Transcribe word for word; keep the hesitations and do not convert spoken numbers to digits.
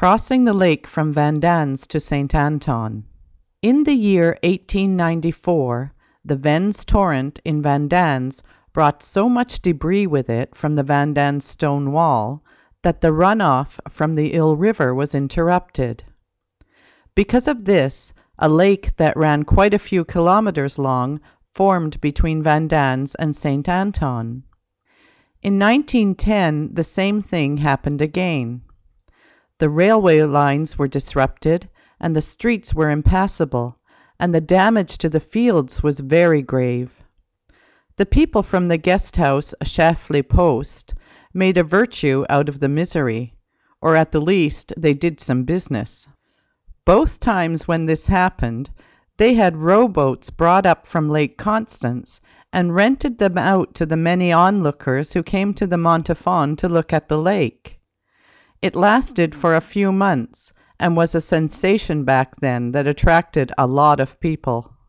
Crossing the lake from Vandanes to Saint Anton. In the year eighteen ninety-four, the Vens torrent in Vandanes brought so much debris with it from the Vandanes stone wall that the runoff from the Ill River was interrupted. Because of this, a lake that ran quite a few kilometers long formed between Vandanes and Saint Anton. In nineteen ten, the same thing happened again. The railway lines were disrupted, and the streets were impassable, and the damage to the fields was very grave. The people from the guest house Chafley Post made a virtue out of the misery, or at the least they did some business. Both times when this happened, they had rowboats brought up from Lake Constance and rented them out to the many onlookers who came to the Montafon to look at the lake. It lasted for a few months and was a sensation back then that attracted a lot of people.